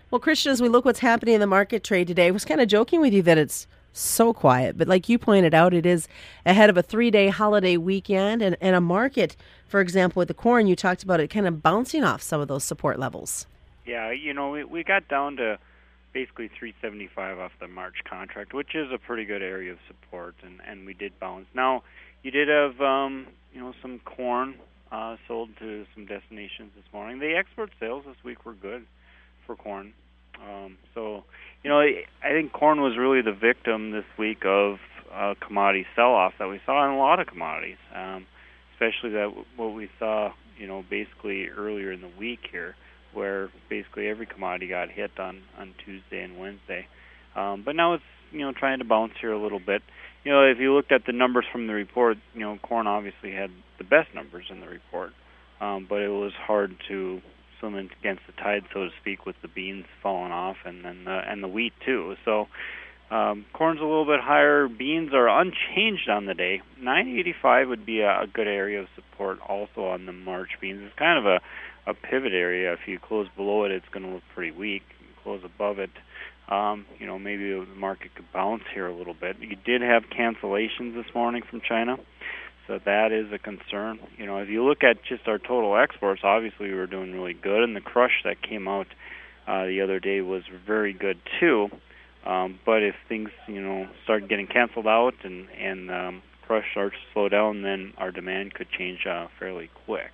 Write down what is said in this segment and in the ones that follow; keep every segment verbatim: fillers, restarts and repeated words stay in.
Well, Christian, as we look what's happening in the market trade today, I was kind of joking with you that it's so quiet. But like you pointed out, it is ahead of a three day holiday weekend and, and a market, for example, with the corn, you talked about it kind of bouncing off some of those support levels. Yeah, you know, we, we got down to basically three seventy-five off the March contract, which is a pretty good area of support, and, and we did bounce. Now, you did have, um, you know, some corn uh, sold to some destinations this morning. The export sales this week were good for corn. Um, so, you know, I I think corn was really the victim this week of uh, commodity sell-off that we saw in a lot of commodities, um, especially that what we saw, you know, basically earlier in the week here, where basically every commodity got hit on, on Tuesday and Wednesday. Um, but now it's, you know, trying to bounce here a little bit. You know, if you looked at the numbers from the report, you know, corn obviously had the best numbers in the report, um, but it was hard to swim against the tide, so to speak, with the beans falling off and then the, and the wheat too. So um, corn's a little bit higher. Beans are unchanged on the day. nine eighty-five would be a, a good area of support also on the March beans. It's kind of a, a pivot area. If you close below it, it's going to look pretty weak. You close above it, um, you know, maybe the market could bounce here a little bit. You did have cancellations this morning from China, so that is a concern. You know, if you look at just our total exports, obviously we were doing really good, and the crush that came out uh, the other day was very good too. Um, but if things, you know, start getting canceled out and and um, crush starts to slow down, then our demand could change uh, fairly quick.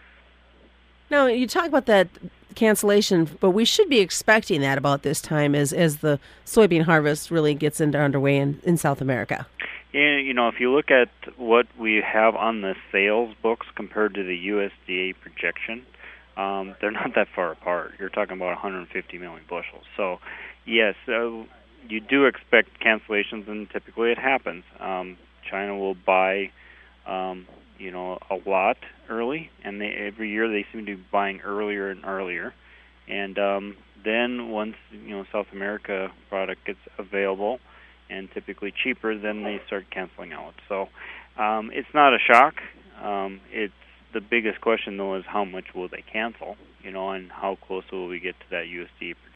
Now, you talk about that cancellation, but we should be expecting that about this time as, as the soybean harvest really gets into underway in, in South America. And, you know, if you look at what we have on the sales books compared to the U S D A projection, um, they're not that far apart. You're talking about one hundred fifty million bushels. So, yes, uh, you do expect cancellations, and typically it happens. Um, China will buy, um, you know, a lot early, and they, every year they seem to be buying earlier and earlier. And um, then once, you know, South America product gets available and typically cheaper, then they start canceling out. So um, it's not a shock. Um, it's the biggest question, though, is how much will they cancel, you know, and how close will we get to that U S D A